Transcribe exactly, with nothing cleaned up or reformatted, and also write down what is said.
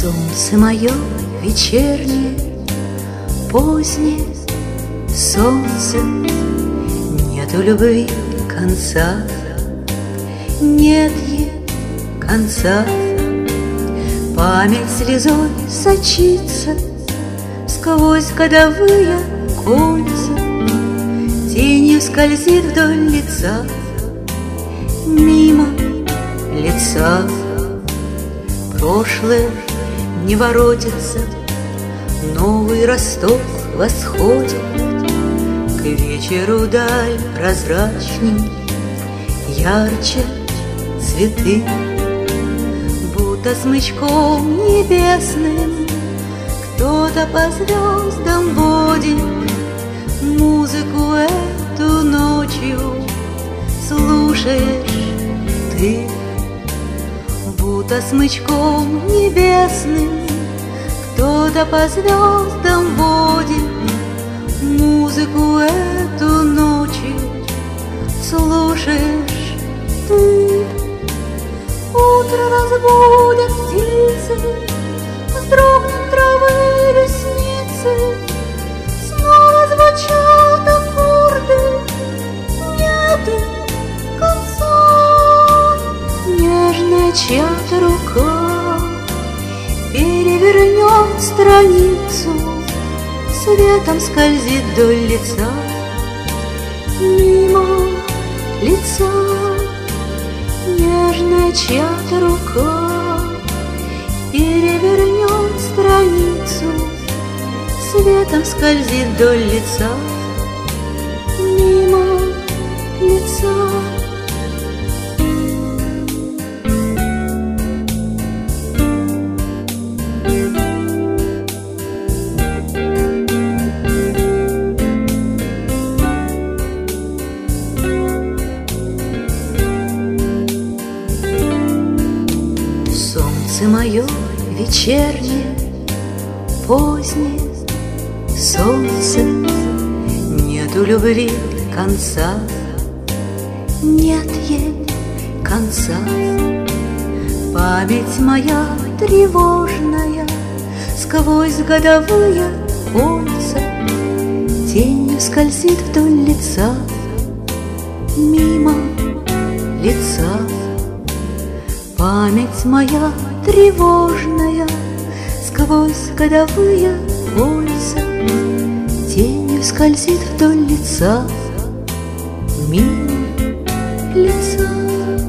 Солнце мое вечернее, позднее солнце, нету любви конца, нет ей конца. Память слезой сочится сквозь годовые кольца, тенью скользит вдоль лица, мимо лица. Прошлое не воротится, новый росток восходит, к вечеру даль прозрачней, ярче цветы. Будто смычком небесным кто-то по звездам водит музыку эту ночью, слушаешь ты. Будто смычком небесным кто-то по звездам водит музыку эту ночью, слушаешь ты. Утро разбудят птицы, вздрогнут травы ресницы, снова звучат аккорды, нет им конца. Нежная чья-то рука перевернет страницу, светом скользит вдоль лица, мимо лица. Нежная чья-то рука перевернет страницу, светом скользит вдоль лица, мимо лица. Солнце мое вечернее, позднее солнце, нету любви конца, нет ей конца. Память моя тревожная сквозь годовые кольца тенью скользит вдоль лица, мимо лица. Память моя тревожная сквозь годовые кольца тенью скользит вдоль лица, мимо лица.